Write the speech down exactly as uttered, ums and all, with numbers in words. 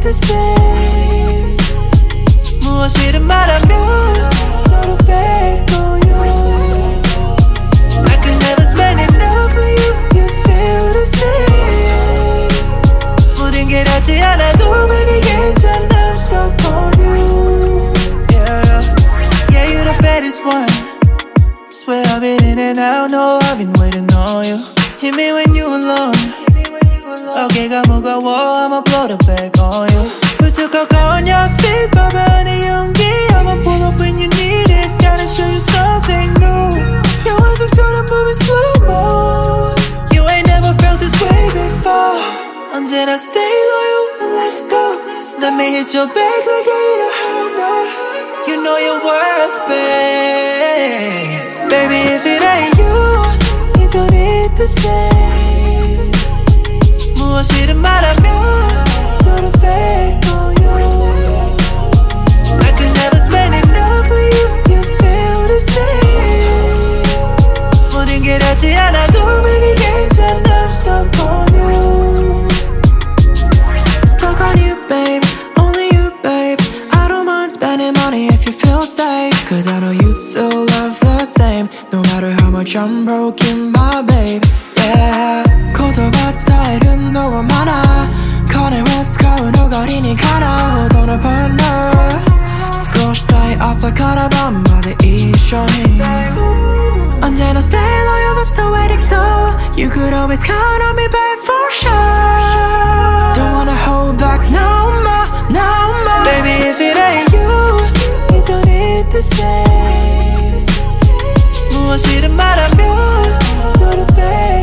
to say 무엇이든 말하면 너로 빼고요 I could never spend enough for you You feel the same 모든 게 닿지 않아도 baby 괜찮아 I'm stuck on you Yeah, yeah you're the baddest one Swear I've been in and out No, I've been waiting on you Hit me when you alone 어깨가 무거워 I'ma blow the back on you 부쩍 가까운 your feet 밤하늘의 용기 I'ma pull up when you need it Gotta show you something new 영화 속처럼 moving slow-mo You ain't never felt this way before 언제나 stay loyal and let's go Let me hit your back like I hit a high note You know you're worth it Baby if it ain't you You don't need to say 무엇이든 말하면 너로 빼고요 I could never spend enough for you You feel the same 모든 게 닿지 않아도 baby 괜찮아 I'm stuck on you Stuck on you babe Only you babe I don't mind spending money if you feel safe Cause I know you still love the same No matter how much I'm broken my babe Yeah 고도밭 스타일은 너무 많아 꺼내면 가운 오가리니 가나 돈을 벌너少し따위 아삭하나 밤마다 이션이 언제나 stay loyal that's the way to go You could always count on me babe for sure Don't wanna hold back no more, no more Baby if it ain't you You don't need to say 무엇이든 말하면 너로 빼